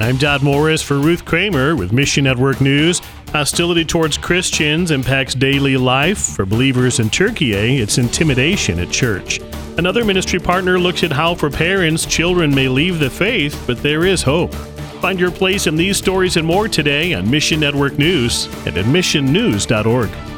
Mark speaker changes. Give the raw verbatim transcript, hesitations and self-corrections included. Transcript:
Speaker 1: I'm Dodd Morris for Ruth Kramer with Mission Network News. Hostility towards Christians impacts daily life. For believers in Turkey, it's intimidation at church. Another ministry partner looks at how for parents, children may leave the faith, but there is hope. Find your place in these stories and more today on Mission Network News and at mission news dot org.